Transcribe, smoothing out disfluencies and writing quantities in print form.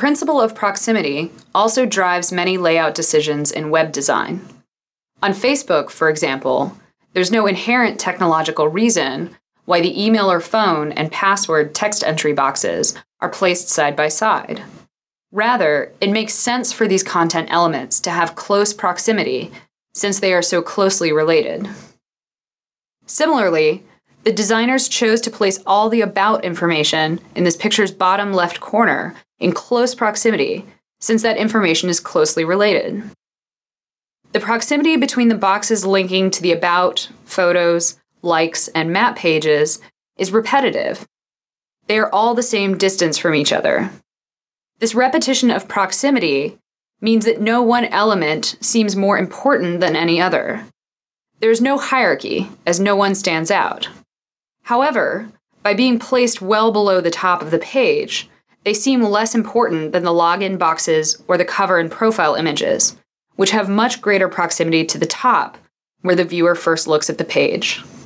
principle of proximity also drives many layout decisions in web design. On Facebook, for example, there's no inherent technological reason why the email or phone and password text entry boxes are placed side by side. Rather, it makes sense for these content elements to have close proximity since they are so closely related. Similarly, the designers chose to place all the about information in this picture's bottom left corner in close proximity, since that information is closely related. The proximity between the boxes linking to the about, photos, likes, and map pages is repetitive. They are all the same distance from each other. This repetition of proximity means that no one element seems more important than any other. There is no hierarchy, as no one stands out. However, by being placed well below the top of the page, they seem less important than the login boxes or the cover and profile images, which have much greater proximity to the top, where the viewer first looks at the page.